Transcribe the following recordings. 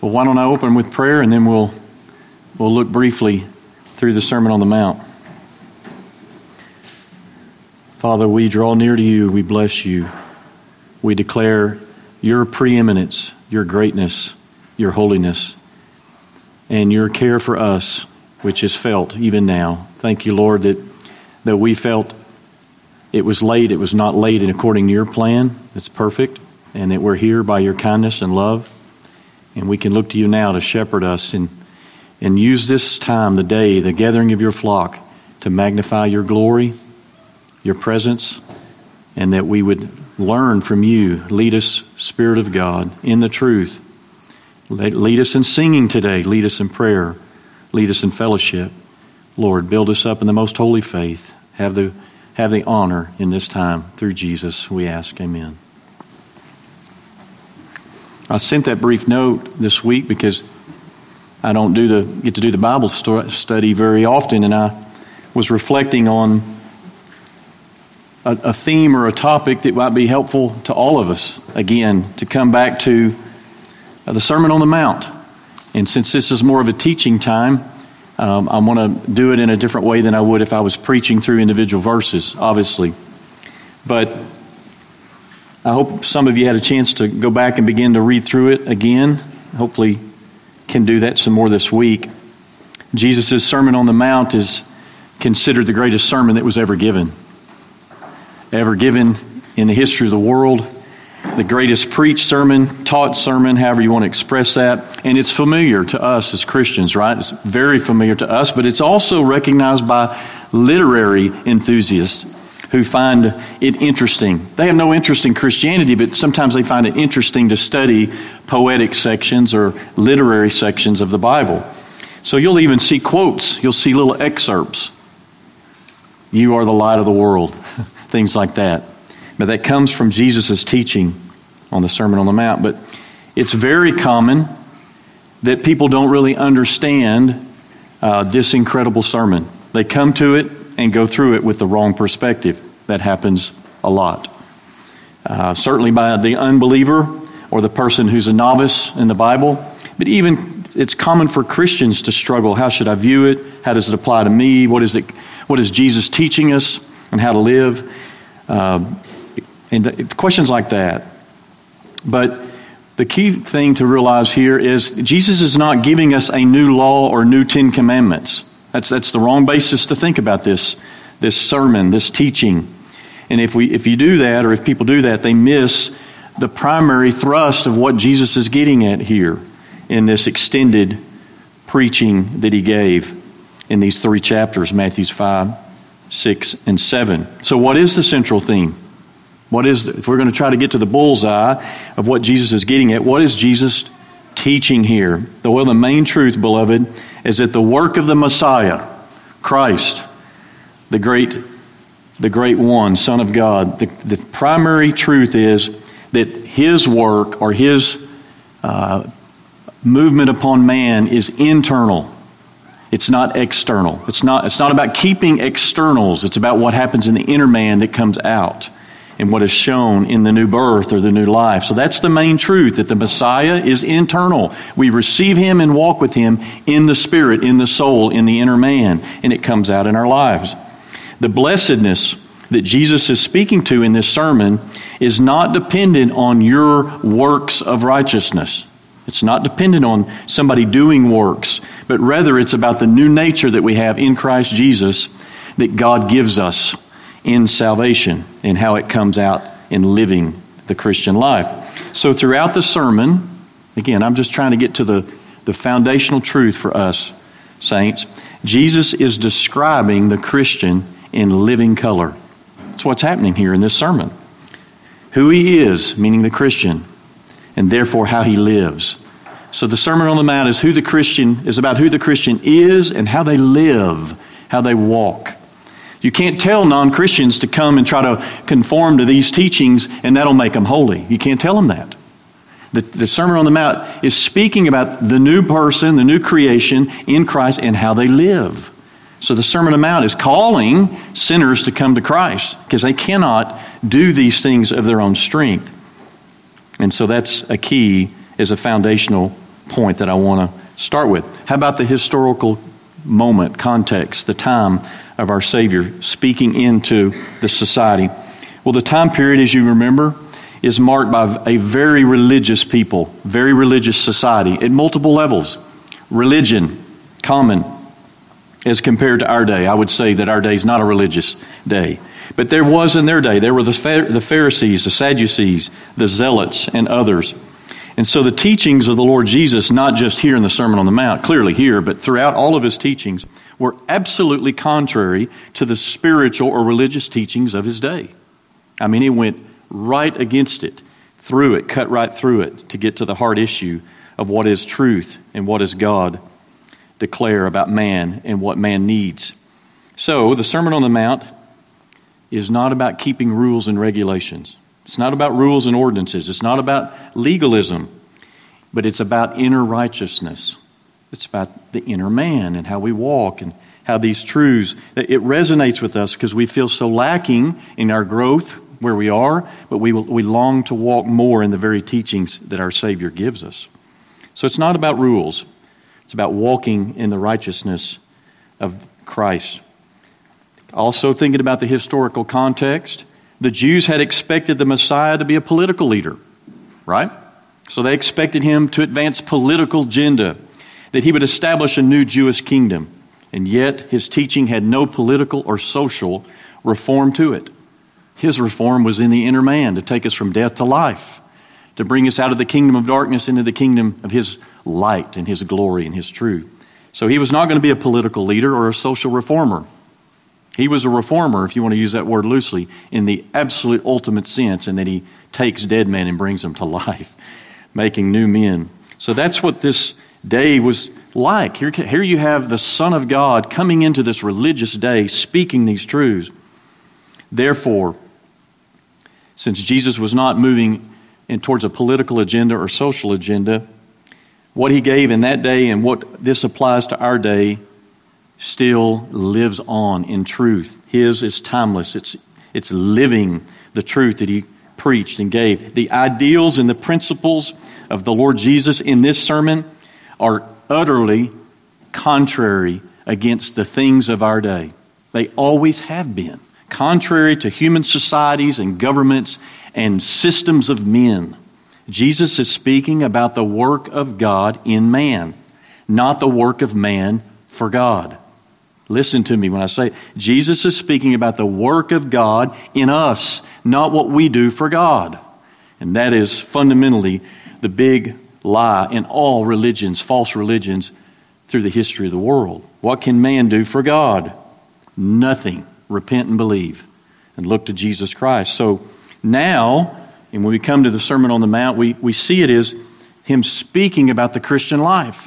Well, why don't I open with prayer, and then we'll look briefly through the Sermon on the Mount. Father, we draw near to you. We bless you. We declare your preeminence, your greatness, your holiness, and your care for us, which is felt even now. Thank you, Lord, that we felt it was late. It was not late according to your plan. It's perfect, and that we're here by your kindness and love. And we can look to you now to shepherd us and use this time, the day, the gathering of your flock, to magnify your glory, your presence, and that we would learn from you. Lead us, Spirit of God, in the truth. Lead us in singing today. Lead us in prayer. Lead us in fellowship. Lord, build us up in the most holy faith. Have the honor in this time through Jesus, we ask. Amen. I sent that brief note this week because I don't get to do the Bible study very often, and I was reflecting on a theme or a topic that might be helpful to all of us, again, to come back to the Sermon on the Mount. And since this is more of a teaching time, I want to do it in a different way than I would if I was preaching through individual verses, obviously. But I hope some of you had a chance to go back and begin to read through it again. Hopefully can do that some more this week. Jesus' Sermon on the Mount is considered the greatest sermon that was ever given in the history of the world. The greatest preached sermon, taught sermon, however you want to express that. And it's familiar to us as Christians, right? It's very familiar to us, but it's also recognized by literary enthusiasts who find it interesting. They have no interest in Christianity, but sometimes they find it interesting to study poetic sections or literary sections of the Bible. So you'll even see quotes. You'll see little excerpts. You are the light of the world. Things like that. But that comes from Jesus' teaching on the Sermon on the Mount. But it's very common that people don't really understand this incredible sermon. They come to it and go through it with the wrong perspective. That happens a lot. Certainly by the unbeliever or the person who's a novice in the Bible. But even it's common for Christians to struggle. How should I view it? How does it apply to me? What is Jesus teaching us and how to live? And questions like that. But the key thing to realize here is Jesus is not giving us a new law or new 10 Commandments. That's the wrong basis to think about this sermon, this teaching. And if you do that, or if people do that, they miss the primary thrust of what Jesus is getting at here in this extended preaching that he gave in these 3 chapters, Matthew 5, 6, and 7. So what is the central theme? If we're going to try to get to the bullseye of what Jesus is getting at, what is Jesus teaching here? Well, the main truth, beloved, is that the work of the Messiah, Christ, the great one, Son of God, the primary truth is that his work or his movement upon man is internal. It's not external. It's not about keeping externals. It's about what happens in the inner man that comes out and what is shown in the new birth or the new life. So that's the main truth, that the Messiah is internal. We receive him and walk with him in the spirit, in the soul, in the inner man, and it comes out in our lives. The blessedness that Jesus is speaking to in this sermon is not dependent on your works of righteousness. It's not dependent on somebody doing works, but rather it's about the new nature that we have in Christ Jesus that God gives us in salvation and how it comes out in living the Christian life. So throughout the sermon, again, I'm just trying to get to the foundational truth for us, saints. Jesus is describing the Christian in living color. That's what's happening here in this sermon. Who he is, meaning the Christian, and therefore how he lives. So the Sermon on the Mount is about who the Christian is and how they live, how they walk. You can't tell non-Christians to come and try to conform to these teachings and that'll make them holy. You can't tell them that. The Sermon on the Mount is speaking about the new person, the new creation in Christ and how they live. So the Sermon on the Mount is calling sinners to come to Christ because they cannot do these things of their own strength. And so that's a key, is a foundational point that I want to start with. How about the historical moment, context, the time of our Savior speaking into the society? Well, the time period, as you remember, is marked by a very religious people, very religious society at multiple levels. Religion, common, as compared to our day. I would say that our day is not a religious day. But there was in their day. There were the Pharisees, the Sadducees, the Zealots, and others. And so the teachings of the Lord Jesus, not just here in the Sermon on the Mount, clearly here, but throughout all of his teachings, were absolutely contrary to the spiritual or religious teachings of his day. I mean, he went right against it, through it, cut right through it, to get to the heart issue of what is truth and what does God declare about man and what man needs. So the Sermon on the Mount is not about keeping rules and regulations. It's not about rules and ordinances. It's not about legalism, but it's about inner righteousness. It's about the inner man and how we walk and how these truths, it resonates with us because we feel so lacking in our growth where we are, but we long to walk more in the very teachings that our Savior gives us. So it's not about rules. It's about walking in the righteousness of Christ. Also thinking about the historical context, the Jews had expected the Messiah to be a political leader, right? So they expected him to advance political agenda, that he would establish a new Jewish kingdom. And yet his teaching had no political or social reform to it. His reform was in the inner man to take us from death to life, to bring us out of the kingdom of darkness into the kingdom of his light and his glory and his truth. So he was not going to be a political leader or a social reformer. He was a reformer, if you want to use that word loosely, in the absolute ultimate sense, and that he takes dead men and brings them to life, making new men. So that's what this day was like. Here you have the Son of God coming into this religious day, speaking these truths. Therefore, since Jesus was not moving towards a political agenda or social agenda, what he gave in that day and what this applies to our day still lives on in truth. His is timeless. It's living the truth that he preached and gave. The ideals and the principles of the Lord Jesus in this sermon are utterly contrary against the things of our day. They always have been. Contrary to human societies and governments and systems of men. Jesus is speaking about the work of God in man, not the work of man for God. Listen to me when I say Jesus is speaking about the work of God in us, not what we do for God. And that is fundamentally the big lie in all religions, false religions, through the history of the world. What can man do for God? Nothing. Repent and believe and look to Jesus Christ. So now, and when we come to the Sermon on the Mount, we see it as him speaking about the Christian life.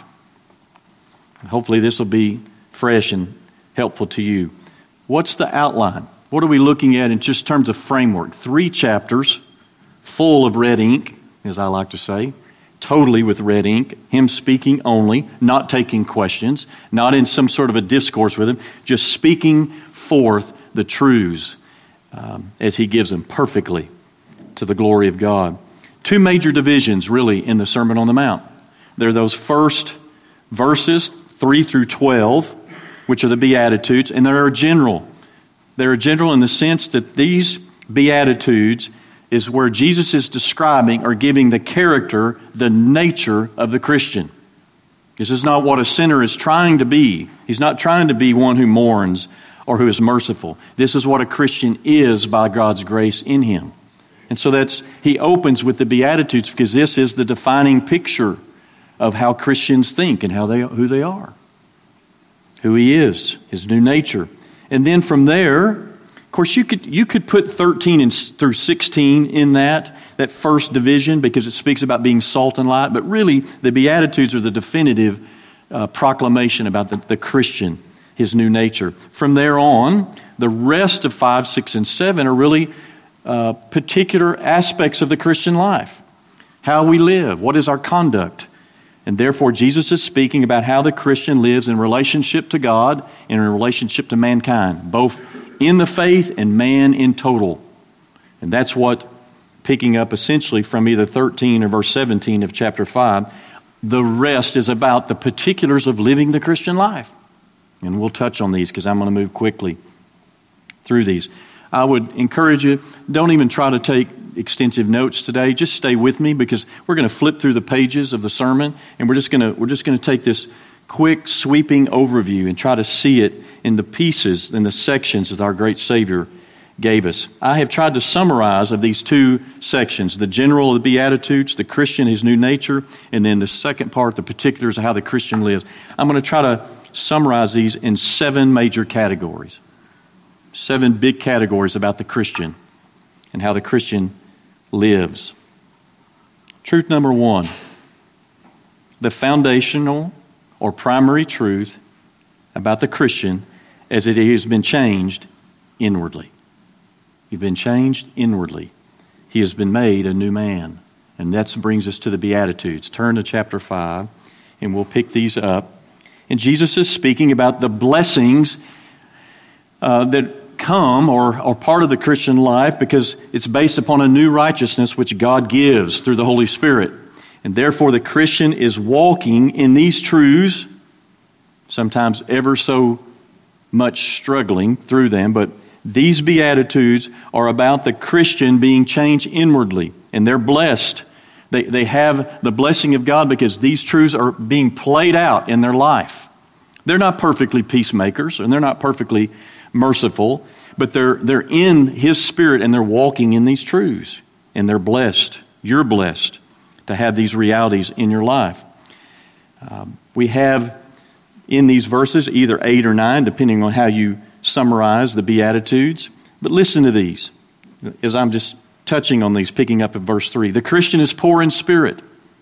Hopefully this will be fresh and helpful to you. What's the outline? What are we looking at in just terms of framework? 3 chapters full of red ink, as I like to say, totally with red ink, him speaking only, not taking questions, not in some sort of a discourse with him, just speaking forth the truths as he gives them perfectly to the glory of God. 2 major divisions really in the Sermon on the Mount. There are those first verses, 3 through 12, which are the Beatitudes, and they're general. They're general in the sense that these Beatitudes is where Jesus is describing or giving the character, the nature of the Christian. This is not what a sinner is trying to be. He's not trying to be one who mourns or who is merciful. This is what a Christian is by God's grace in him. And so he opens with the Beatitudes because this is the defining picture of how Christians think and who they are. Who he is, his new nature. And then from there, of course, you could put 13 through 16 in that first division because it speaks about being salt and light. But really, the Beatitudes are the definitive proclamation about the Christian, his new nature. From there on, the rest of 5, 6, and 7 are really particular aspects of the Christian life. How we live, what is our conduct. And therefore, Jesus is speaking about how the Christian lives in relationship to God and in relationship to mankind, both in the faith and man in total. And that's what, picking up essentially from either 13 or verse 17 of chapter 5, The rest is about the particulars of living the Christian life. And we'll touch on these because I'm going to move quickly through these. I would encourage you, don't even try to take extensive notes today. Just stay with me because we're going to flip through the pages of the sermon, and we're just going to take this quick, sweeping overview and try to see it in the pieces, in the sections that our great Savior gave us. I have tried to summarize of these two sections, the general of the Beatitudes, the Christian, his new nature, and then the second part, the particulars of how the Christian lives. I'm going to try to summarize these in 7 major categories. 7 big categories about the Christian and how the Christian lives. Truth number 1, the foundational or primary truth about the Christian as it has been changed inwardly. You've been changed inwardly. He has been made a new man. And that brings us to the Beatitudes. Turn to chapter 5, and we'll pick these up. And Jesus is speaking about the blessings that come or are part of the Christian life because it's based upon a new righteousness which God gives through the Holy Spirit. And therefore the Christian is walking in these truths, sometimes ever so much struggling through them, but these Beatitudes are about the Christian being changed inwardly, and they're blessed. They have the blessing of God because these truths are being played out in their life. They're not perfectly peacemakers, and they're not perfectly merciful, but they're in His Spirit, and they're walking in these truths, and they're blessed. You're blessed to have these realities in your life. We have in these verses either 8 or 9, depending on how you summarize the Beatitudes. But listen to these, as I'm just touching on these, picking up at verse 3. The Christian is poor in spirit.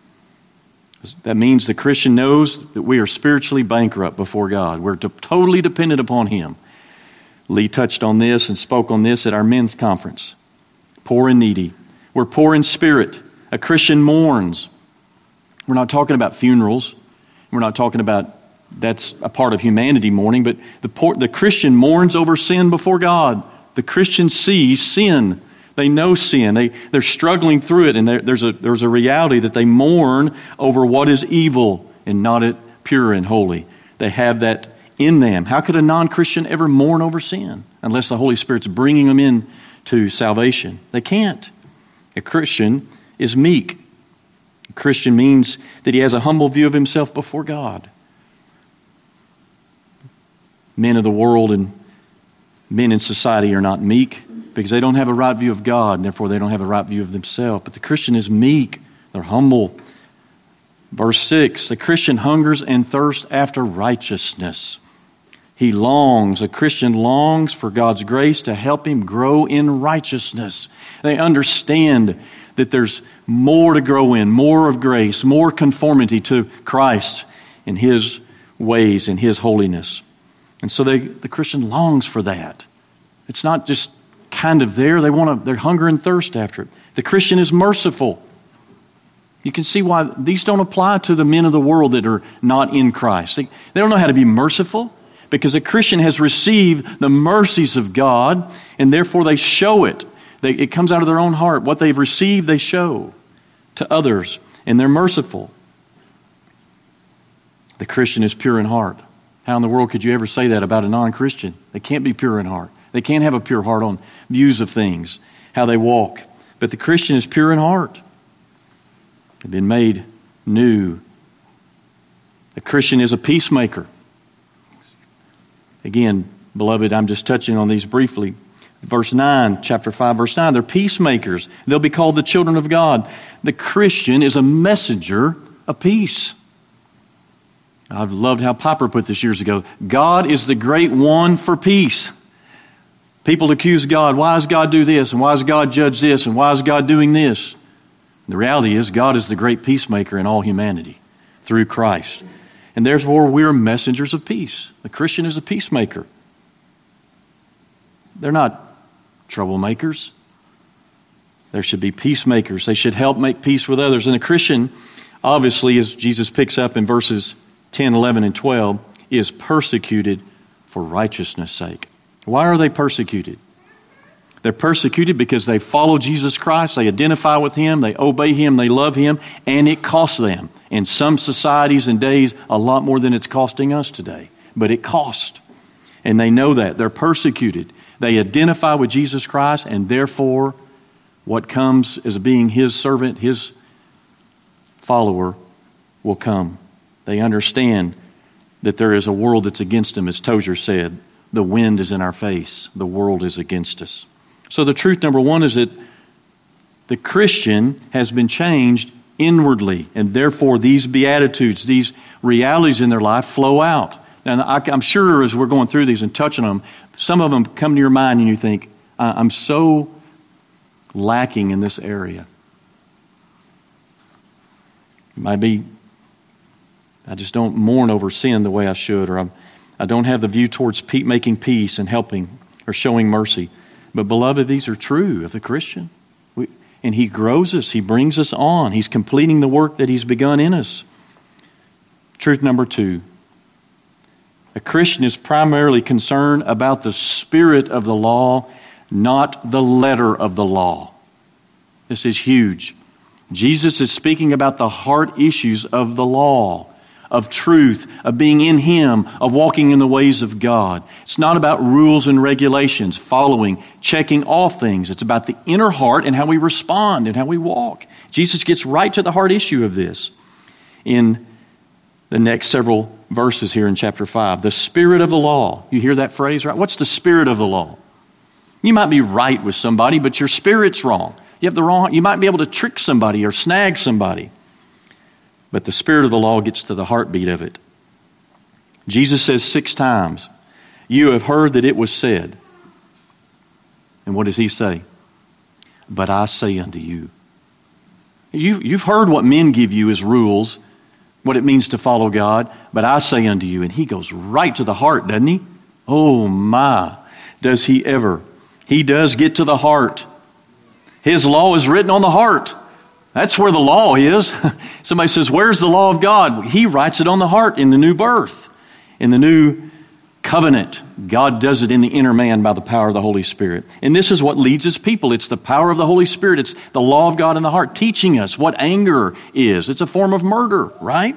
That means the Christian knows that we are spiritually bankrupt before God. We're totally dependent upon Him. Lee touched on this and spoke on this at our men's conference. Poor and needy. We're poor in spirit. A Christian mourns. We're not talking about funerals. We're not talking about that's a part of humanity mourning, but the Christian mourns over sin before God. The Christian sees sin. They know sin. They're struggling through it, and there's a reality that they mourn over what is evil and not it pure and holy. They have that in them. How could a non-Christian ever mourn over sin unless the Holy Spirit's bringing them in to salvation? They can't. A Christian is meek. A Christian means that he has a humble view of himself before God. Men of the world and men in society are not meek because they don't have a right view of God, and therefore they don't have a right view of themselves. But the Christian is meek. They're humble. Verse 6, the Christian hungers and thirsts after righteousness. He longs, a Christian longs for God's grace to help him grow in righteousness. They understand that there's more to grow in, more of grace, more conformity to Christ in His ways, in His holiness. And so the Christian longs for that. It's not just kind of there. They hunger and thirst after it. The Christian is merciful. You can see why these don't apply to the men of the world that are not in Christ. They don't know how to be merciful because a Christian has received the mercies of God, and therefore they show it. It comes out of their own heart. What they've received, they show to others, and they're merciful. The Christian is pure in heart. How in the world could you ever say that about a non-Christian? They can't be pure in heart. They can't have a pure heart on views of things, how they walk. But the Christian is pure in heart. They've been made new. The Christian is a peacemaker. Again, beloved, I'm just touching on these briefly. Verse 9, chapter 5, verse 9, they're peacemakers. They'll be called the children of God. The Christian is a messenger of peace. I've loved how Piper put this years ago. God is the great one for peace. People accuse God. Why does God do this? And why does God judge this? And why is God doing this? The reality is God is the great peacemaker in all humanity through Christ. And therefore we're messengers of peace. The Christian is a peacemaker. They're not troublemakers. There should be peacemakers. They should help make peace with others. And a Christian, obviously, as Jesus picks up in verses 10, 11, and 12, is persecuted for righteousness' sake. Why are they persecuted? They're persecuted because they follow Jesus Christ, they identify with Him, they obey Him, they love Him, and it costs them. in some societies and days, a lot more than it's costing us today. But it cost. And they know that. They're persecuted. They identify with Jesus Christ, and therefore, what comes as being His servant, His follower, will come. They understand that there is a world that's against them, as Tozer said. The wind is in our face. The world is against us. So the truth number one is that the Christian has been changed inwardly, and therefore these beatitudes, these realities in their life flow out. And I'm sure as we're going through these and touching them, some of them come to your mind and you think, I'm so lacking in this area. It might be, I just don't mourn over sin the way I should, or I don't have the view towards making peace and helping or showing mercy. But beloved, these are true of the Christian. And He grows us. He brings us on. He's completing the work that He's begun in us. Truth number two. A Christian is primarily concerned about the spirit of the law, not the letter of the law. This is huge. Jesus is speaking about the heart issues of the law, of truth, of being in Him, of walking in the ways of God. It's not about rules and regulations, following, checking off things. It's about the inner heart and how we respond and how we walk. Jesus gets right to the heart issue of this in the next several verses here in chapter 5. The spirit of the law. You hear that phrase, right? What's the spirit of the law? You might be right with somebody, but your spirit's wrong. You might be able to trick somebody or snag somebody. But the spirit of the law gets to the heartbeat of it. Jesus says 6 times, you have heard that it was said. And what does He say? But I say unto you. You've heard what men give you as rules, what it means to follow God, but I say unto you. And He goes right to the heart, doesn't He? Oh my, does He ever. He does get to the heart. His law is written on the heart. That's where the law is. Somebody says, where's the law of God? He writes it on the heart in the new birth, in the new covenant. God does it in the inner man by the power of the Holy Spirit. And this is what leads His people. It's the power of the Holy Spirit. It's the law of God in the heart, teaching us what anger is. It's a form of murder, right?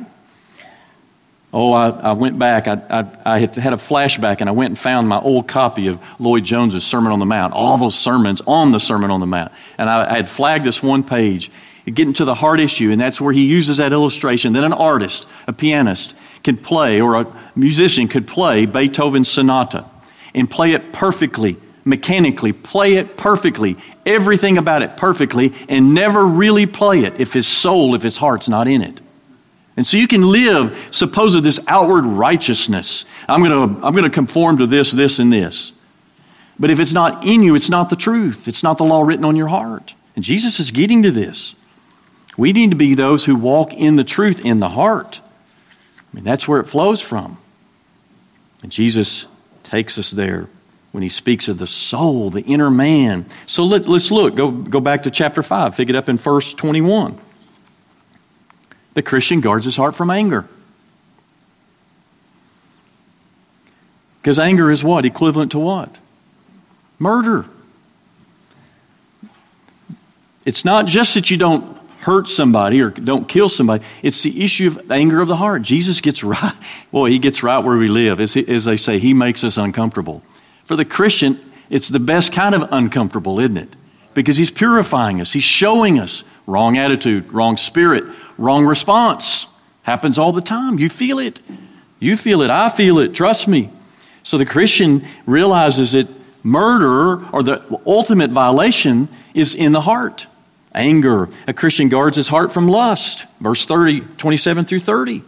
Oh, I went back. I had a flashback, and I went and found my old copy of Lloyd Jones's Sermon on the Mount, all those sermons on the Sermon on the Mount. And I had flagged this one page, getting to the heart issue, and that's where he uses that illustration that an artist, a pianist, can play, or a musician could play Beethoven's sonata and play it perfectly, mechanically, play it perfectly, everything about it perfectly, and never really play it if his soul, if his heart's not in it. And so you can live, supposed this outward righteousness. I'm going to conform to this, this, and this. But if it's not in you, it's not the truth. It's not the law written on your heart. And Jesus is getting to this. We need to be those who walk in the truth in the heart. I mean, that's where it flows from. And Jesus takes us there when He speaks of the soul, the inner man. So let's look. Go back to chapter 5. Pick it up in verse 21. The Christian guards his heart from anger. Because anger is what? Equivalent to what? Murder. It's not just that you don't hurt somebody or don't kill somebody. It's the issue of anger of the heart. Jesus gets right. Boy, He gets right where we live. As they say, He makes us uncomfortable. For the Christian, it's the best kind of uncomfortable, isn't it? Because He's purifying us. He's showing us wrong attitude, wrong spirit, wrong response. Happens all the time. You feel it. You feel it. I feel it. Trust me. So the Christian realizes that murder, or the ultimate violation, is in the heart. Anger. A Christian guards his heart from lust. Verse 27 through 30.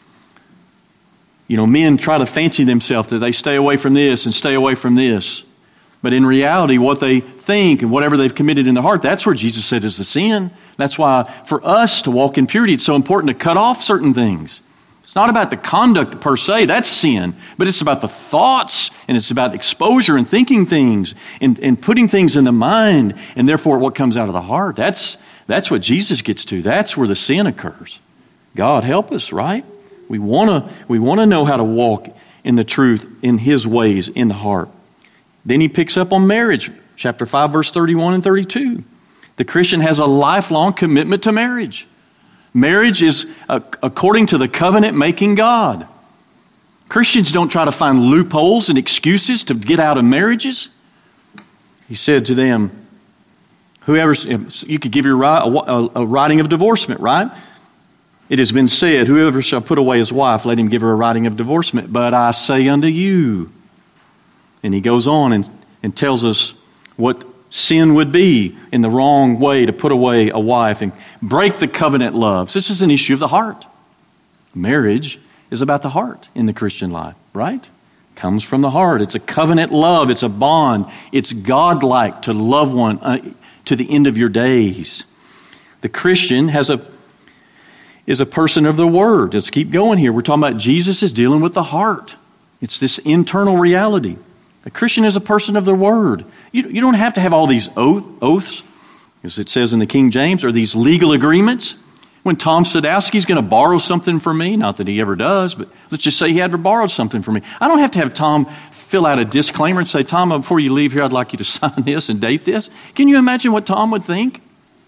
Men try to fancy themselves that they stay away from this and stay away from this. But in reality, what they think and whatever they've committed in their heart, that's where Jesus said is the sin. That's why for us to walk in purity, it's so important to cut off certain things. It's not about the conduct per se, that's sin, but it's about the thoughts, and it's about exposure and thinking things and putting things in the mind, and therefore what comes out of the heart. That's what Jesus gets to. That's where the sin occurs. God help us, right? We want to know how to walk in the truth, in His ways, in the heart. Then He picks up on marriage, chapter 5, verse 31 and 32. The Christian has a lifelong commitment to marriage. Marriage is according to the covenant-making God. Christians don't try to find loopholes and excuses to get out of marriages. He said to them, you could give your a writing of divorcement, right? It has been said, whoever shall put away his wife, let him give her a writing of divorcement. But I say unto you, and he goes on and tells us what sin would be in the wrong way to put away a wife and break the covenant loves. This is an issue of the heart. Marriage is about the heart in the Christian life, right? Comes from the heart. It's a covenant love. It's a bond. It's God-like to love one to the end of your days. The Christian is a person of the Word. Let's keep going here. We're talking about Jesus is dealing with the heart. It's this internal reality. A Christian is a person of the Word. You don't have to have all these oaths, as it says in the King James, or these legal agreements. When Tom Sadowski's going to borrow something from me, not that he ever does, but let's just say he had borrowed something from me. I don't have to have Tom fill out a disclaimer and say, Tom, before you leave here, I'd like you to sign this and date this. Can you imagine what Tom would think?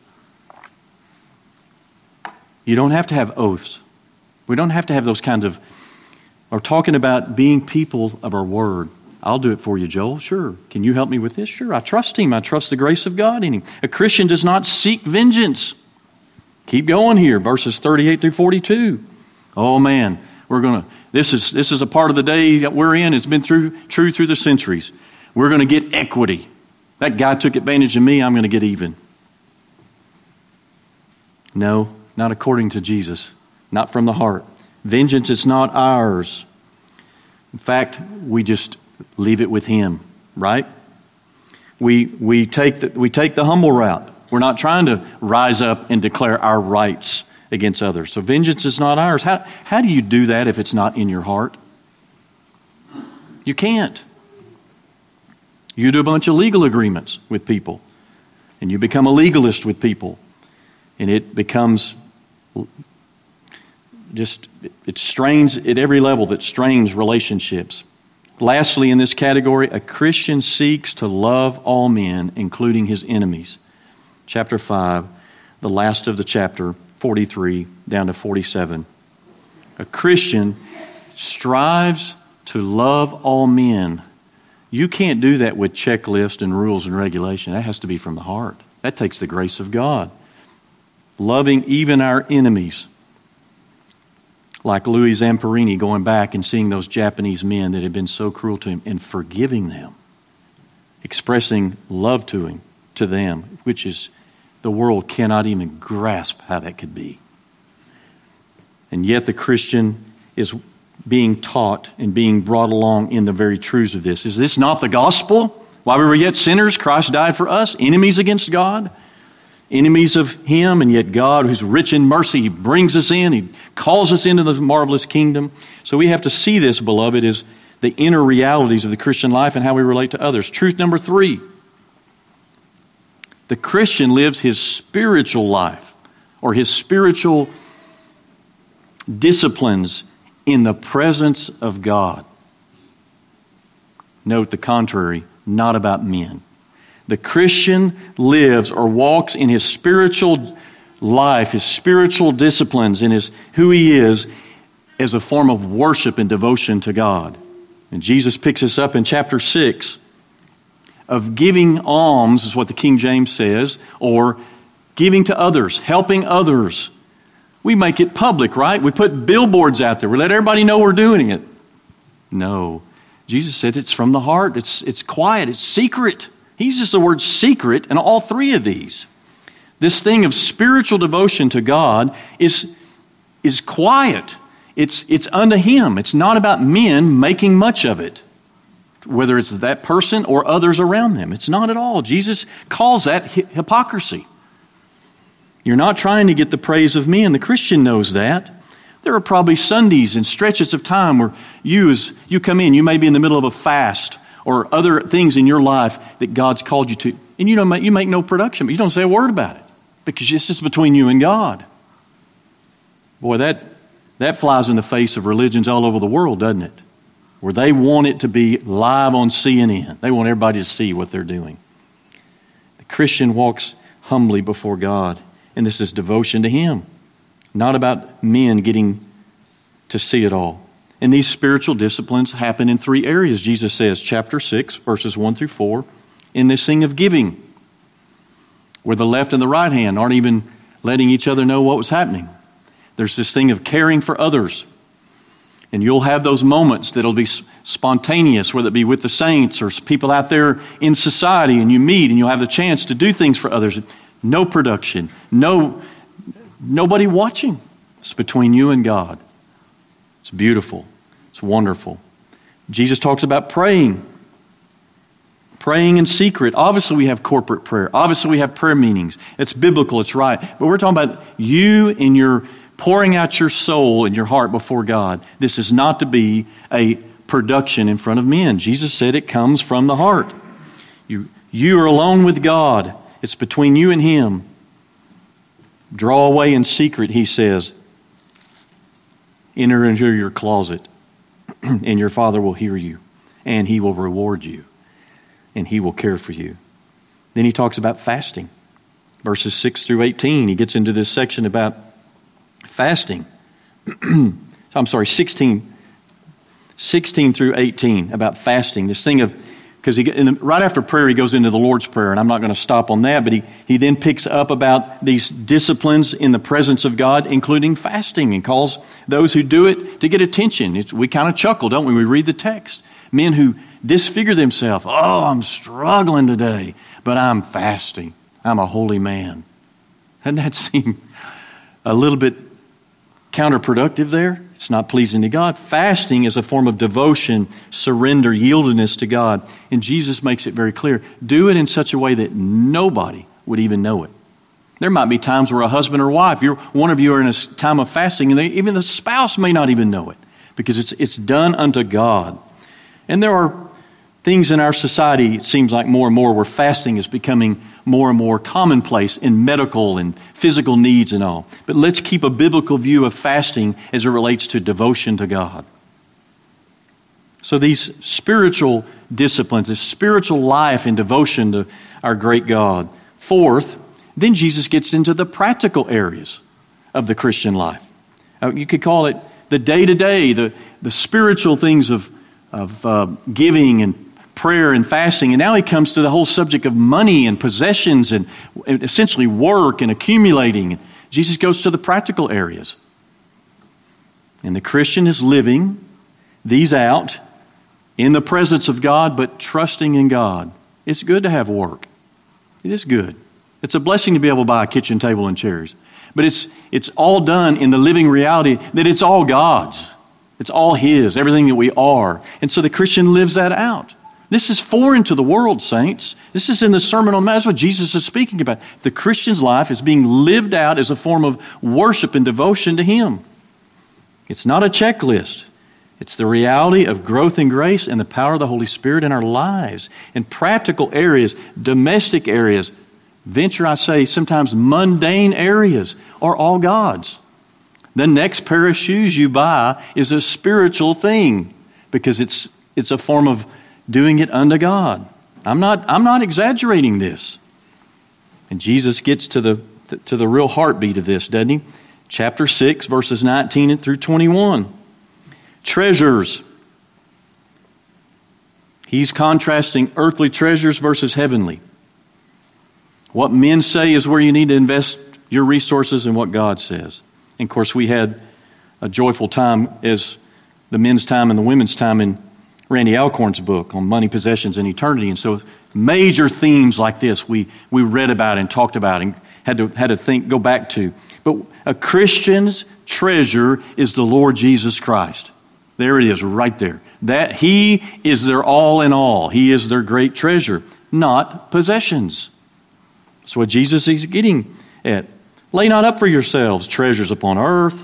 You don't have to have oaths. We don't have to have those kinds of... We're talking about being people of our Word. I'll do it for you, Joel. Sure. Can you help me with this? Sure. I trust Him. I trust the grace of God in Him. A Christian does not seek vengeance. Keep going here, verses 38 through 42. Oh man, this is a part of the day that we're in. It's been true through the centuries. We're going to get equity. That guy took advantage of me. I'm going to get even. No, not according to Jesus. Not from the heart. Vengeance is not ours. In fact, we just leave it with Him, right? We take the humble route. We're not trying to rise up and declare our rights against others. So vengeance is not ours. How do you do that if it's not in your heart? You can't. You do a bunch of legal agreements with people, and you become a legalist with people, and it becomes it strains at every level, that strains relationships. Lastly, in this category, a Christian seeks to love all men, including his enemies. Chapter 5, the last of the chapter, 43 down to 47. A Christian strives to love all men. You can't do that with checklists and rules and regulation. That has to be from the heart. That takes the grace of God. Loving even our enemies. Like Louis Zamperini going back and seeing those Japanese men that had been so cruel to him and forgiving them. Expressing love to them, which is the world cannot even grasp how that could be. And yet the Christian is being taught and being brought along in the very truths of this. Is this not the gospel? While we were yet sinners, Christ died for us, enemies against God, enemies of Him, and yet God, who's rich in mercy, He brings us in, He calls us into the marvelous kingdom. So we have to see this, beloved, as the inner realities of the Christian life and how we relate to others. Truth number 3. The Christian lives his spiritual life or his spiritual disciplines in the presence of God. Note the contrary, not about men. The Christian lives or walks in his spiritual life, his spiritual disciplines, in who he is as a form of worship and devotion to God. And Jesus picks us up in chapter 6. Of giving alms, is what the King James says, or giving to others, helping others. We make it public, right? We put billboards out there. We let everybody know we're doing it. No. Jesus said it's from the heart. It's quiet. It's secret. He uses the word secret in all 3 of these. This thing of spiritual devotion to God is quiet. It's unto Him. It's not about men making much of it, whether it's that person or others around them. It's not at all. Jesus calls that hypocrisy. You're not trying to get the praise of men. The Christian knows that. There are probably Sundays and stretches of time where you come in, you may be in the middle of a fast or other things in your life that God's called you to, and you make no production, but you don't say a word about it because this is between you and God. Boy, that flies in the face of religions all over the world, doesn't it? Where they want it to be live on CNN. They want everybody to see what they're doing. The Christian walks humbly before God, and this is devotion to Him. not about men getting to see it all. And these spiritual disciplines happen in 3 areas, Jesus says, chapter 6, verses 1 through 4, in this thing of giving, where the left and the right hand aren't even letting each other know what was happening. There's this thing of caring for others. And you'll have those moments that'll be spontaneous, whether it be with the saints or people out there in society, and you meet and you'll have the chance to do things for others. No production, nobody watching. It's between you and God. It's beautiful. It's wonderful. Jesus talks about praying in secret. Obviously, we have corporate prayer. Obviously, we have prayer meetings. It's biblical. It's right. But we're talking about you in your pouring out your soul and your heart before God. This is not to be a production in front of men. Jesus said it comes from the heart. You are alone with God. It's between you and Him. Draw away in secret, He says. Enter into your closet, and your Father will hear you, and He will reward you, and He will care for you. Then He talks about fasting. Verses 6 through 18, He gets into this section about fasting. 16 through 18 about fasting. This thing of, because right after prayer he goes into the Lord's Prayer, and I'm not going to stop on that, but he then picks up about these disciplines in the presence of God, including fasting, and calls those who do it to get attention. We kind of chuckle, don't we? We read the text. Men who disfigure themselves. Oh, I'm struggling today, but I'm fasting. I'm a holy man. Doesn't that seem a little bit counterproductive there? It's not pleasing to God. Fasting is a form of devotion, surrender, yieldedness to God. And Jesus makes it very clear. Do it in such a way that nobody would even know it. There might be times where a husband or wife, one of you are in a time of fasting, and even the spouse may not even know it, because it's done unto God. And there are things in our society, it seems like more and more, where fasting is becoming more and more commonplace in medical and physical needs and all. But let's keep a biblical view of fasting as it relates to devotion to God. So these spiritual disciplines, this spiritual life and devotion to our great God. Fourth, then Jesus gets into the practical areas of the Christian life. You could call it the day-to-day, the spiritual things of giving and prayer and fasting. And now he comes to the whole subject of money and possessions and essentially work and accumulating. Jesus goes to the practical areas. And the Christian is living these out in the presence of God, but trusting in God. It's good to have work. It is good. It's a blessing to be able to buy a kitchen table and chairs. But it's all done in the living reality that it's all God's. It's all His, everything that we are. And so the Christian lives that out. This is foreign to the world, saints. This is in the Sermon on the Mount. That's what Jesus is speaking about. The Christian's life is being lived out as a form of worship and devotion to Him. It's not a checklist. It's the reality of growth in grace and the power of the Holy Spirit in our lives. In practical areas, domestic areas, venture, I say, sometimes mundane areas are all God's. The next pair of shoes you buy is a spiritual thing because it's a form of doing it unto God. I'm not exaggerating this. And Jesus gets to the real heartbeat of this, doesn't He? Chapter 6, verses 19 through 21. Treasures. He's contrasting earthly treasures versus heavenly. What men say is where you need to invest your resources and what God says. And of course, we had a joyful time as the men's time and the women's time in Randy Alcorn's book on money, possessions, and eternity. And so major themes like this we read about and talked about and had to go back to. But a Christian's treasure is the Lord Jesus Christ. There it is, right there. That He is their all in all. He is their great treasure, not possessions. That's what Jesus is getting at. Lay not up for yourselves treasures upon earth.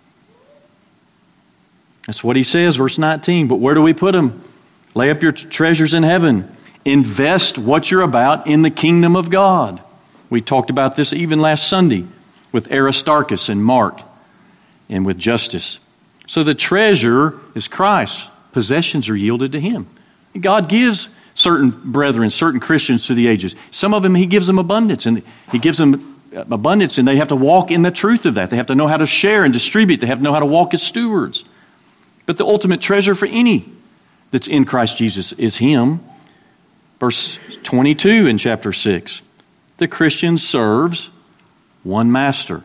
That's what He says, verse 19. But where do we put them? Lay up your treasures in heaven. Invest what you're about in the kingdom of God. We talked about this even last Sunday with Aristarchus and Mark and with Justus. So the treasure is Christ. Possessions are yielded to Him. God gives certain brethren, certain Christians through the ages. Some of them He gives them abundance, and He gives them abundance, and they have to walk in the truth of that. They have to know how to share and distribute. They have to know how to walk as stewards. But the ultimate treasure for any that's in Christ Jesus is Him. Verse 22 in chapter 6. The Christian serves one master,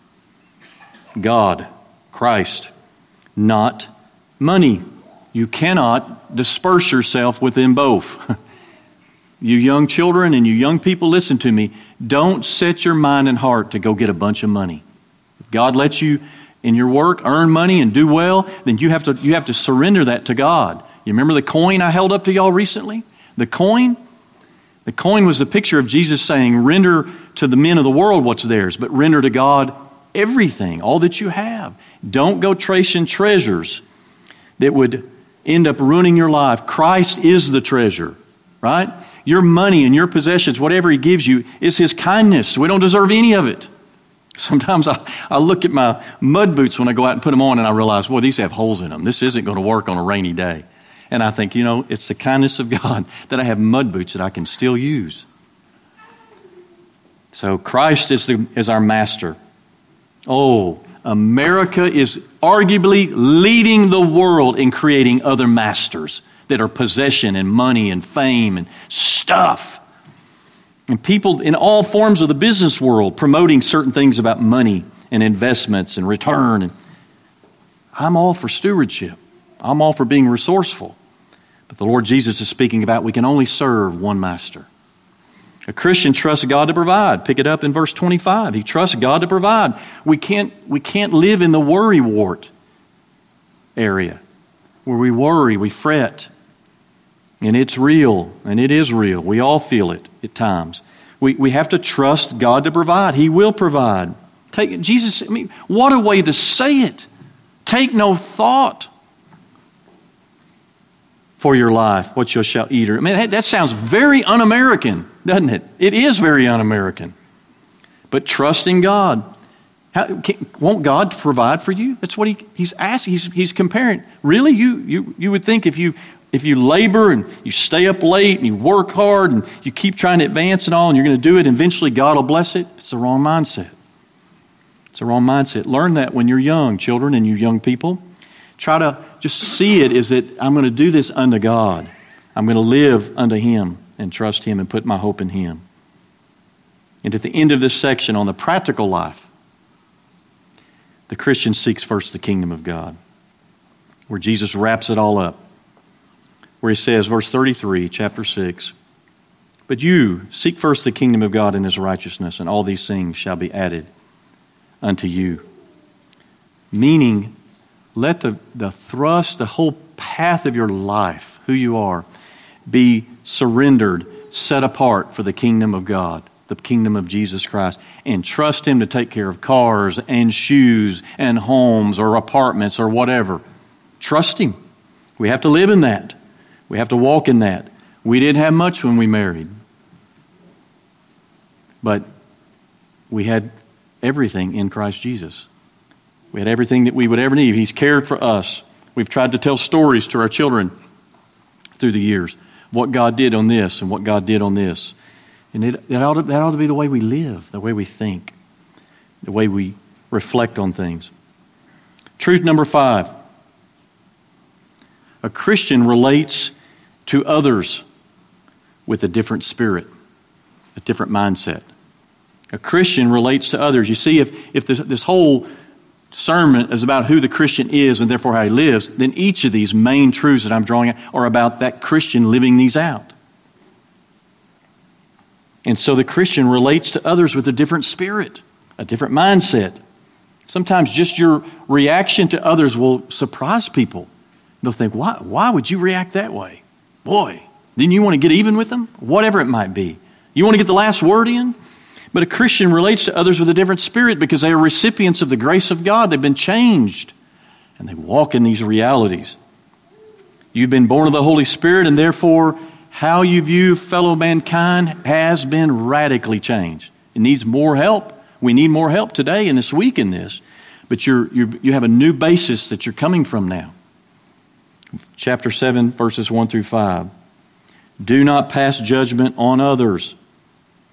God, Christ, not money. You cannot disperse yourself within both. You young children and you young people, listen to me. Don't set your mind and heart to go get a bunch of money. If God lets you in your work earn money and do well, then you have to surrender that to God. You remember the coin I held up to y'all recently? The coin was a picture of Jesus saying, render to the men of the world what's theirs, but render to God everything, all that you have. Don't go tracing treasures that would end up ruining your life. Christ is the treasure, right? Your money and your possessions, whatever He gives you, is His kindness. We don't deserve any of it. Sometimes I look at my mud boots when I go out and put them on and I realize, boy, these have holes in them. This isn't going to work on a rainy day. And I think, it's the kindness of God that I have mud boots that I can still use. So Christ is our master. Oh, America is arguably leading the world in creating other masters that are possession and money and fame and stuff. And people in all forms of the business world promoting certain things about money and investments and return. And I'm all for stewardship. I'm all for being resourceful. But the Lord Jesus is speaking about we can only serve one master. A Christian trusts God to provide. Pick it up in verse 25. He trusts God to provide. We can't live in the worry wart area where we worry, we fret. And it's real, and it is real. We all feel it at times. We have to trust God to provide. He will provide. What a way to say it. Take no thought for your life, what you shall eat. That sounds very un-American, doesn't it? It is very un-American. But trusting God. Won't God provide for you? That's what He's asking. He's comparing. Really? You would think if you labor and you stay up late and you work hard and you keep trying to advance and all and you're going to do it, eventually God will bless it. It's the wrong mindset. It's the wrong mindset. Learn that when you're young, children and you young people. Try to just see it as that I'm going to do this unto God. I'm going to live unto Him and trust Him and put my hope in Him. And at the end of this section on the practical life, the Christian seeks first the kingdom of God, where Jesus wraps it all up. Where He says, verse 33, chapter 6, but you seek first the kingdom of God and His righteousness, and all these things shall be added unto you. Meaning, let the thrust, the whole path of your life, who you are, be surrendered, set apart for the kingdom of God, the kingdom of Jesus Christ, and trust Him to take care of cars and shoes and homes or apartments or whatever. Trust Him. We have to live in that. We have to walk in that. We didn't have much when we married, but we had everything in Christ Jesus. We had everything that we would ever need. He's cared for us. We've tried to tell stories to our children through the years, what God did on this and what God did on this. And that ought to be the way we live, the way we think, the way we reflect on things. Truth number 5. A Christian relates to others with a different spirit, a different mindset. A Christian relates to others. You see, if this whole sermon is about who the Christian is and therefore how he lives, then each of these main truths that I'm drawing out are about that Christian living these out. And so the Christian relates to others with a different spirit, a different mindset. Sometimes just your reaction to others will surprise people. They'll think, why would you react that way? Boy, didn't you want to get even with them? Whatever it might be. You want to get the last word in? But a Christian relates to others with a different spirit because they are recipients of the grace of God. They've been changed. And they walk in these realities. You've been born of the Holy Spirit, and therefore how you view fellow mankind has been radically changed. It needs more help. We need more help today and this week in this. But you have a new basis that you're coming from now. Chapter 7, verses 1 through 5. Do not pass judgment on others.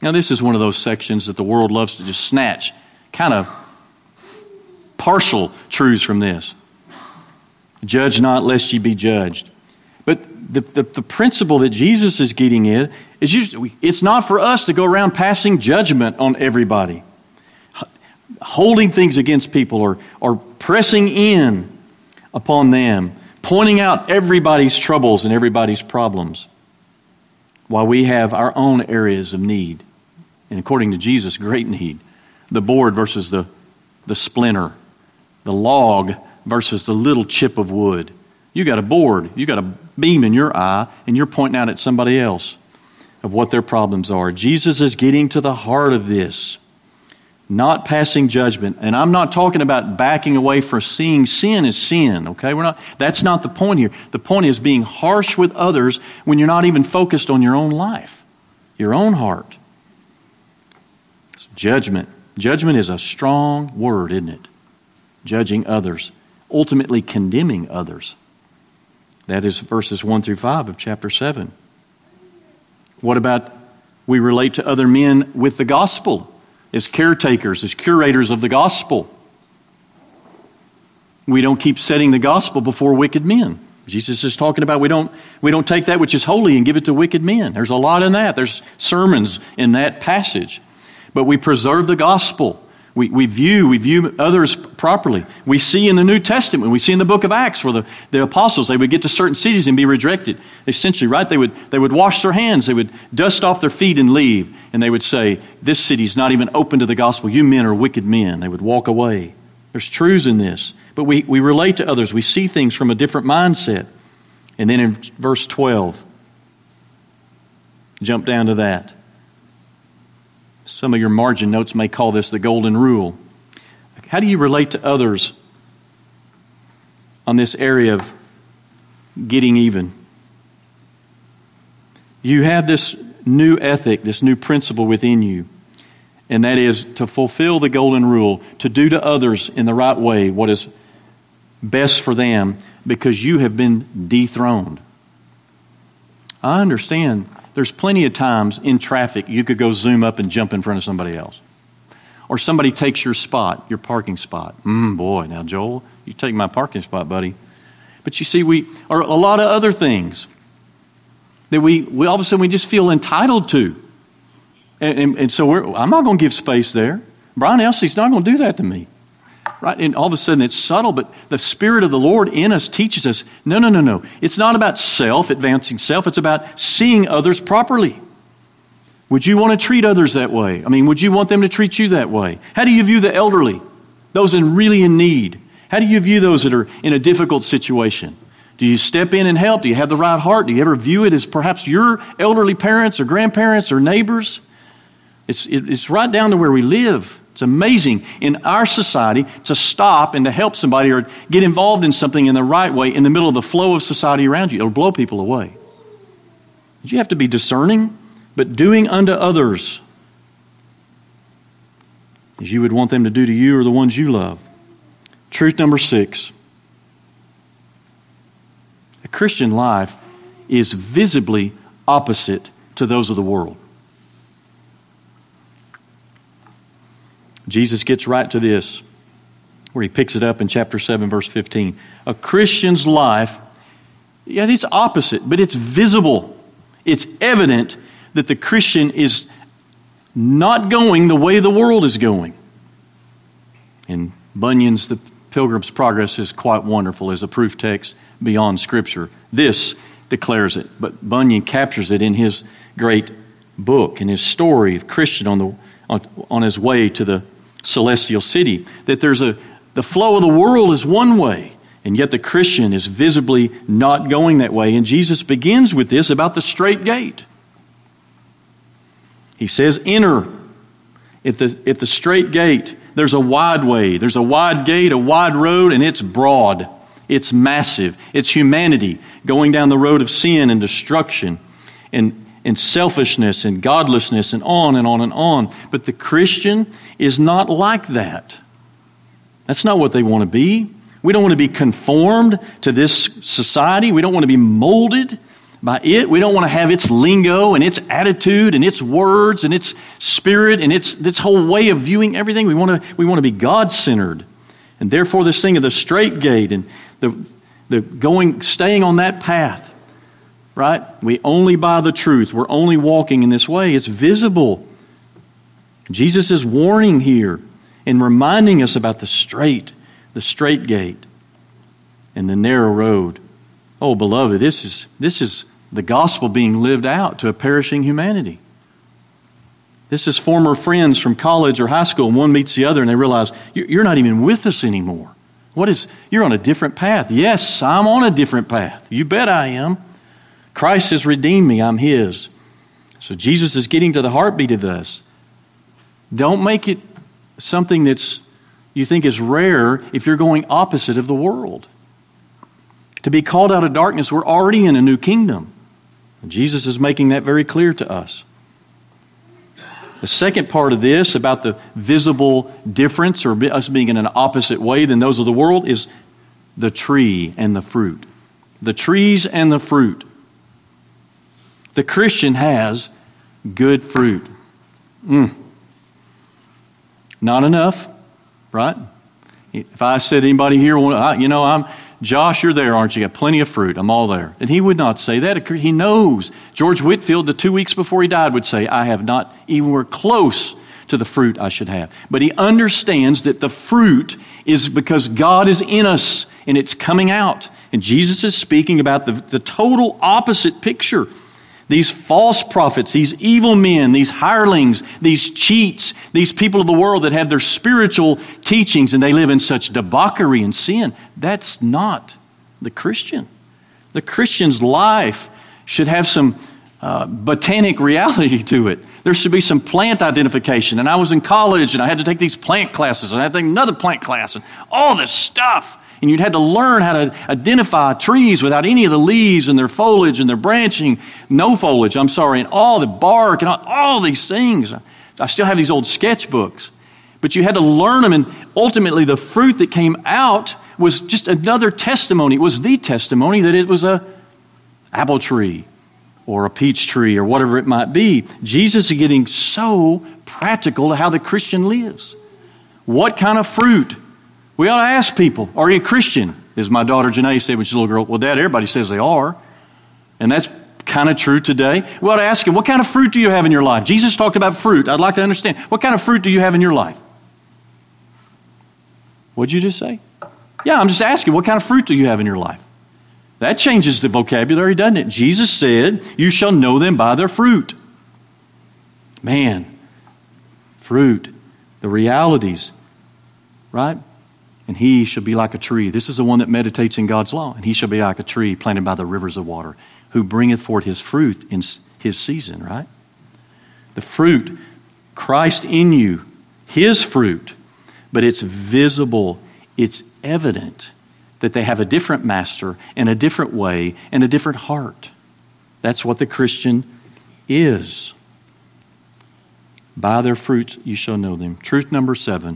Now, this is one of those sections that the world loves to just snatch kind of partial truths from this. Judge not, lest ye be judged. But the principle that Jesus is getting at is usually, it's not for us to go around passing judgment on everybody, holding things against people or pressing in upon them, pointing out everybody's troubles and everybody's problems, while we have our own areas of need. And according to Jesus, great need. The board versus the splinter. The log versus the little chip of wood. You got a board, you got a beam in your eye, and you're pointing out at somebody else of what their problems are. Jesus is getting to the heart of this. Not passing judgment. And I'm not talking about backing away for seeing sin as sin, okay? That's not the point here. The point is being harsh with others when you're not even focused on your own life, your own heart. It's judgment. Judgment is a strong word, isn't it? Judging others, ultimately condemning others. That is verses 1 through 5 of chapter 7. What about we relate to other men with the gospel? As caretakers, as curators of the gospel. We don't keep setting the gospel before wicked men. Jesus is talking about we don't take that which is holy and give it to wicked men. There's a lot in that. There's sermons in that passage. But we preserve the gospel. We view others properly. We see in the New Testament, we see in the book of Acts where the apostles, they would get to certain cities and be rejected. Essentially, right? They would wash their hands, they would dust off their feet and leave. And they would say, this city's not even open to the gospel. You men are wicked men. They would walk away. There's truths in this. But we relate to others. We see things from a different mindset. And then in verse 12, jump down to that. Some of your margin notes may call this the golden rule. How do you relate to others on this area of getting even? You have this new ethic, this new principle within you, and that is to fulfill the golden rule, to do to others in the right way what is best for them because you have been dethroned. I understand there's plenty of times in traffic you could go zoom up and jump in front of somebody else. Or somebody takes your spot, your parking spot. Boy, now Joel, you take my parking spot, buddy. But you see, we are a lot of other things that we all of a sudden we just feel entitled to. And so I'm not going to give space there. Brian Elsie's not going to do that to me. Right? And all of a sudden it's subtle, but the Spirit of the Lord in us teaches us, no. It's not about advancing self. It's about seeing others properly. Would you want to treat others that way? I mean, would you want them to treat you that way? How do you view the elderly? Those really in need? How do you view those that are in a difficult situation? Do you step in and help? Do you have the right heart? Do you ever view it as perhaps your elderly parents or grandparents or neighbors? It's right down to where we live. It's amazing in our society to stop and to help somebody or get involved in something in the right way in the middle of the flow of society around you. It'll blow people away. You have to be discerning, but doing unto others as you would want them to do to you or the ones you love. Truth number 6. A Christian life is visibly opposite to those of the world. Jesus gets right to this, where he picks it up in chapter 7, verse 15. A Christian's life, it's opposite, but it's visible. It's evident that the Christian is not going the way the world is going. And Bunyan's The Pilgrim's Progress is quite wonderful as a proof text beyond Scripture. This declares it, but Bunyan captures it in his great book, in his story of Christian on his way to the celestial city, that the flow of the world is one way, and yet the Christian is visibly not going that way. And Jesus begins with this about the straight gate. He says, enter at the straight gate. There's a wide way. There's a wide gate, a wide road, and it's broad. It's massive. It's humanity going down the road of sin and destruction and selfishness and godlessness and on and on and on. But the Christian is not like that. That's not what they want to be. We don't want to be conformed to this society. We don't want to be molded by it. We don't want to have its lingo and its attitude and its words and its spirit and its whole way of viewing everything. We want to be God-centered. And therefore this thing of the straight gate and staying on that path, right? We only buy the truth. We're only walking in this way. It's visible. Jesus is warning here and reminding us about the straight gate and the narrow road. Oh, beloved, this is the gospel being lived out to a perishing humanity. This is former friends from college or high school. One meets the other and they realize, you're not even with us anymore. You're on a different path. Yes, I'm on a different path. You bet I am. Christ has redeemed me. I'm His. So Jesus is getting to the heartbeat of this. Don't make it something you think is rare if you're going opposite of the world. To be called out of darkness, we're already in a new kingdom. And Jesus is making that very clear to us. The second part of this about the visible difference or us being in an opposite way than those of the world is the tree and the fruit. The trees and the fruit. The Christian has good fruit. Not enough, right? If I said anybody here, I'm Josh, you're there, aren't you? Got plenty of fruit. I'm all there. And he would not say that. He knows. George Whitefield, the 2 weeks before he died, would say, I have not even were close to the fruit I should have. But he understands that the fruit is because God is in us and it's coming out. And Jesus is speaking about the total opposite picture. These false prophets, these evil men, these hirelings, these cheats, these people of the world that have their spiritual teachings and they live in such debauchery and sin. That's not the Christian. The Christian's life should have some botanic reality to it. There should be some plant identification. And I was in college and I had to take these plant classes and I had to take another plant class and all this stuff. And you'd had to learn how to identify trees without any of the leaves and their foliage and their branching, no foliage, and all the bark and all these things. I still have these old sketchbooks. But you had to learn them, and ultimately the fruit that came out was just another testimony. It was the testimony that it was a apple tree or a peach tree or whatever it might be. Jesus is getting so practical to how the Christian lives. What kind of fruit? We ought to ask people, are you a Christian? As my daughter Janae said when she was a little girl, well, Dad, everybody says they are. And that's kind of true today. We ought to ask him, what kind of fruit do you have in your life? Jesus talked about fruit. I'd like to understand, what kind of fruit do you have in your life? What'd you just say? Yeah, I'm just asking, what kind of fruit do you have in your life? That changes the vocabulary, doesn't it? Jesus said, you shall know them by their fruit. Man, fruit, the realities, right? And he shall be like a tree. This is the one that meditates in God's law. And he shall be like a tree planted by the rivers of water, who bringeth forth his fruit in his season, right? The fruit, Christ in you, his fruit. But it's visible, it's evident that they have a different master and a different way and a different heart. That's what the Christian is. By their fruits you shall know them. Truth number 7.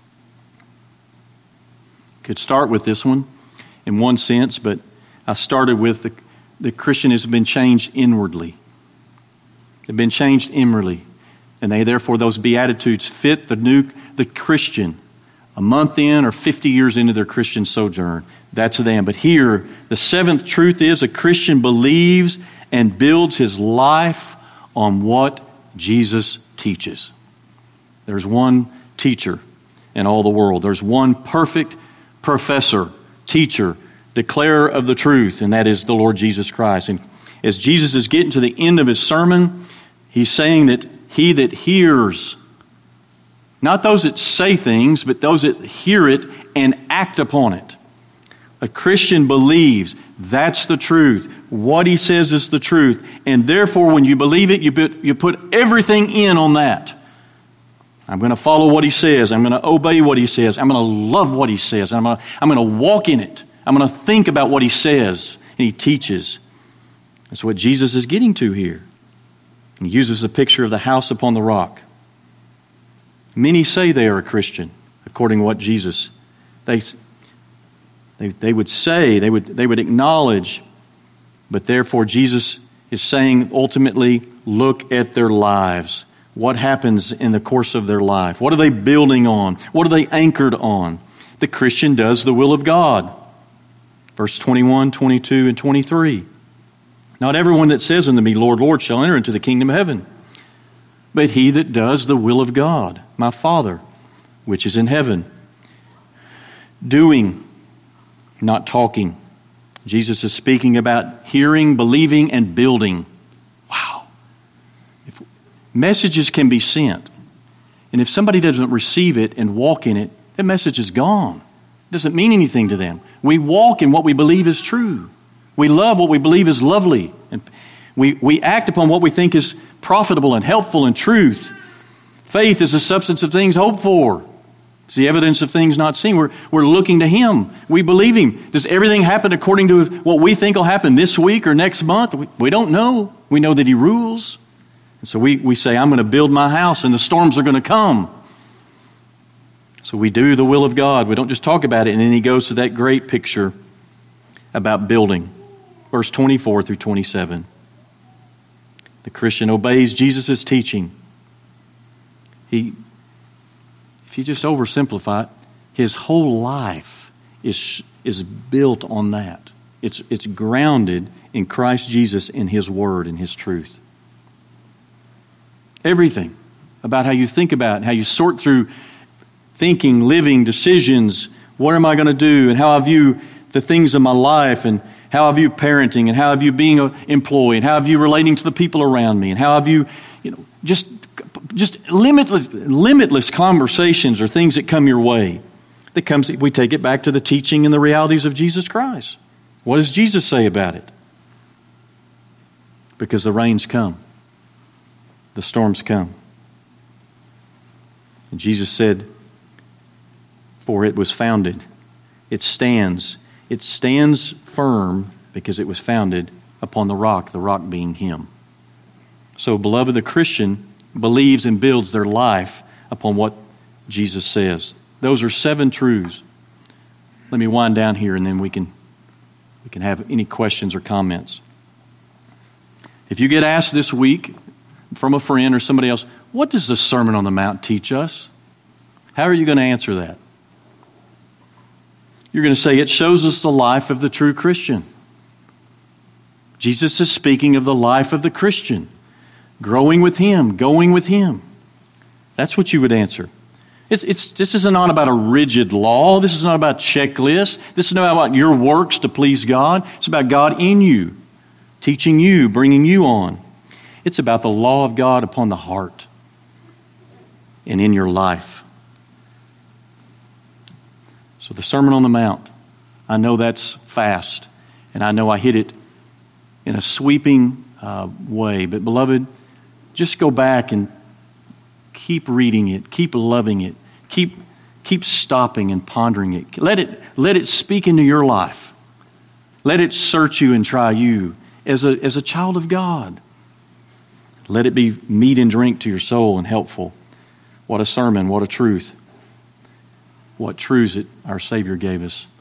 Could start with this one in one sense, but I started with the Christian has been changed inwardly. They've been changed inwardly. And therefore those Beatitudes fit the Christian a month in or 50 years into their Christian sojourn. That's them. But here, the 7th truth is a Christian believes and builds his life on what Jesus teaches. There's one teacher in all the world. There's one perfect professor, teacher, declarer of the truth, and that is the Lord Jesus Christ. And as Jesus is getting to the end of his sermon, he's saying that he that hears, not those that say things, but those that hear it and act upon it. A Christian believes that's the truth. What he says is the truth. And therefore, when you believe it, you put everything in on that. I'm going to follow what he says. I'm going to obey what he says. I'm going to love what he says. I'm going to walk in it. I'm going to think about what he says and he teaches. That's what Jesus is getting to here. He uses the picture of the house upon the rock. Many say they are a Christian, according to what Jesus, they would say, they would acknowledge But therefore, Jesus is saying, ultimately, look at their lives. What happens in the course of their life? What are they building on? What are they anchored on? The Christian does the will of God. Verse 21, 22, and 23. Not everyone that says unto me, Lord, Lord, shall enter into the kingdom of heaven, but he that does the will of God, my Father, which is in heaven. Doing, not talking. Jesus is speaking about hearing, believing, and building. Wow. Messages can be sent. And if somebody doesn't receive it and walk in it, that message is gone. It doesn't mean anything to them. We walk in what we believe is true. We love what we believe is lovely. And we act upon what we think is profitable and helpful and truth. Faith is the substance of things hoped for. It's the evidence of things not seen. We're looking to Him. We believe Him. Does everything happen according to what we think will happen this week or next month? We don't know. We know that He rules. And so we say, I'm going to build my house and the storms are going to come. So we do the will of God. We don't just talk about it. And then He goes to that great picture about building. Verse 24 through 27. The Christian obeys Jesus' teaching. If you just oversimplify it, his whole life is built on that. It's grounded in Christ Jesus, in His Word, and His truth. Everything about how you think about it, how you sort through thinking, living, decisions, what am I going to do, and how I view the things of my life, and how I view parenting, and how I view being an employee, and how I view relating to the people around me, and how I view, just limitless conversations or things that come your way. We take it back to the teaching and the realities of Jesus Christ. What does Jesus say about it? Because the rains come. The storms come. And Jesus said, for it was founded. It stands. It stands firm because it was founded upon the rock being Him. So, beloved, the Christian believes and builds their life upon what Jesus says. Those are 7 truths. Let me wind down here and then we can have any questions or comments. If you get asked this week from a friend or somebody else, what does the Sermon on the Mount teach us? How are you going to answer that? You're going to say it shows us the life of the true Christian. Jesus is speaking of the life of the Christian. Growing with Him, going with Him. That's what you would answer. This is not about a rigid law. This is not about checklists. This is not about your works to please God. It's about God in you, teaching you, bringing you on. It's about the law of God upon the heart and in your life. So the Sermon on the Mount, I know that's fast, and I know I hit it in a sweeping way. But beloved, just go back and keep reading it, keep loving it, keep stopping and pondering it. Let it speak into your life. Let it search you and try you as a child of God. Let it be meat and drink to your soul and helpful. What a sermon, what a truth. What truths that our Savior gave us.